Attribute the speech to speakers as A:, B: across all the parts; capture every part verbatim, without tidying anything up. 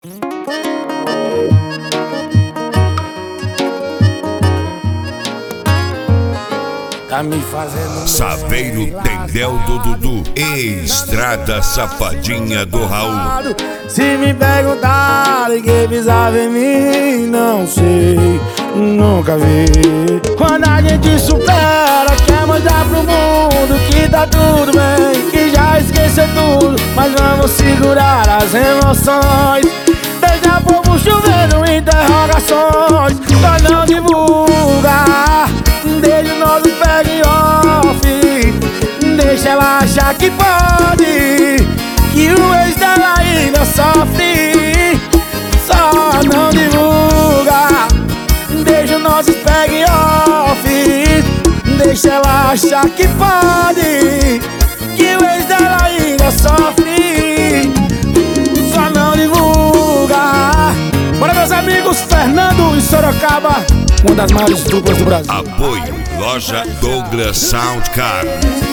A: Tá me fazendo
B: Saveiro Tendel do Dudu, Estrada Safadinha do Raul.
A: Se me perguntarem quem pisava em mim, não sei, nunca vi. Quando a gente supera, quer mostrar pro mundo que tá tudo bem, que já esqueceu tudo, mas vamos segurar as emoções. Deixa o povo chovendo interrogações, mas não divulga. Deixa o nosso pega em off, deixa ela achar que pode, que o ex dela ainda sofre. Só não divulga. Deixa o nosso pega em off, deixa ela achar que pode, que o ex dela ainda sofre. Só não divulga. Bora, meus amigos, Fernando e Sorocaba, uma das maiores duplas do Brasil.
B: Apoio Loja Douglas Sound Card.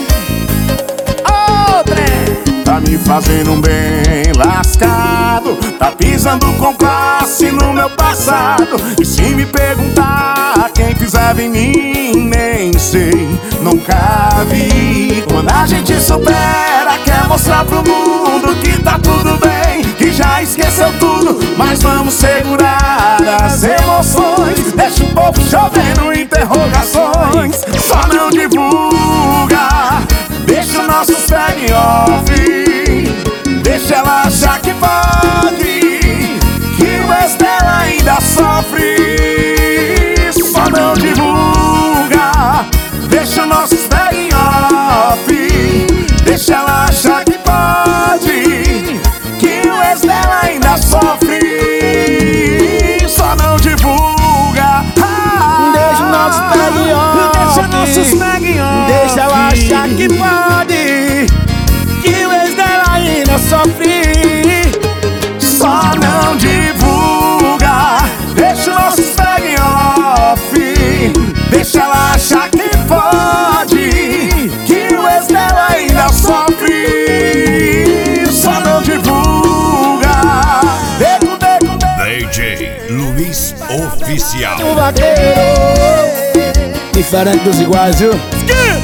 C: Tá me fazendo um bem lascado, tá pisando com classe no meu passado. E se me perguntar quem pisava em mim, nem sei, nunca vi. Quando a gente supera, quer mostrar pro mundo que tá tudo bem, que já esqueceu tudo, mas vamos segurar as emoções. Deixa o povo chovendo interrogações, só não divulga. Deixa o nosso segue off, deixa ela achar que pode, que o ex dela ainda sofre. Só não divulga. Deixa o nosso segue off, deixa ela achar que pode, que o ex dela ainda sofre. Só não divulga.
A: Deixa o nosso segue off,
C: deixa nossos segue off,
A: deixa ela achar que pode, que o ex dela ainda sofre.
C: Só não divulga. Deixa o nosso segue off, deixa ela achar que pode, que o ex dela ainda sofre. Só não divulga. Deco, deco, deco.
B: D J Luiz Oficial.
A: Um vaqueiro diferente dos iguais, viu?